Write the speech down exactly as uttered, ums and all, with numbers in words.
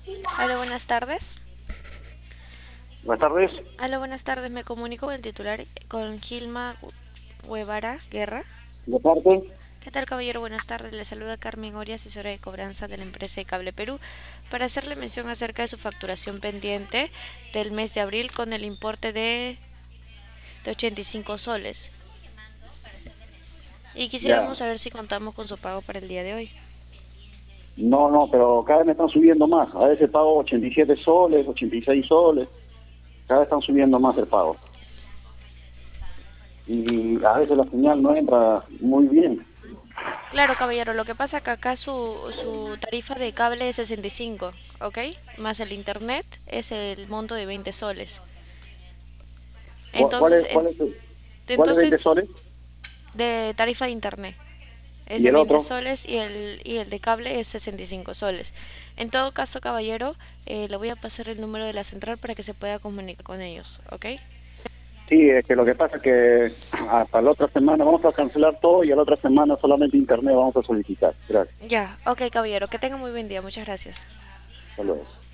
Hola, buenas tardes. Buenas tardes. Hola, buenas tardes. Me comunico con el titular, con Gilma Guevara Guerra. De parte, ¿Qué tal, caballero? Buenas tardes. Le saluda Carmen Oria, asesora de cobranza de la empresa de Cable Perú, para hacerle mención acerca de su facturación pendiente del mes de abril con el importe de, de ochenta y cinco soles. Y ya. quisiéramos saber si contamos con su pago para el día de hoy. No, no, pero cada vez me están subiendo más. A veces pago ochenta y siete soles, ochenta y seis soles. Cada vez están subiendo más el pago. Y a veces la señal no entra muy bien. Claro, caballero, lo que pasa que acá su, su tarifa de cable es sesenta y cinco, ¿ok? Más el internet es el monto de veinte soles. ¿Cu- ¿Cuál Entonces, es, en- cuál es, el- cuál es veinte entonces soles? de tarifa de internet es Y de el veinte otro, soles y el, y el de cable es sesenta y cinco soles. En todo caso, caballero, eh, le voy a pasar el número de la central para que se pueda comunicar con ellos, ¿ok? sí, es que lo que pasa es que hasta la otra semana vamos a cancelar todo y a la otra semana solamente internet vamos a solicitar. Gracias. Ya, ok, caballero, que tenga muy buen día, muchas gracias. Hasta luego.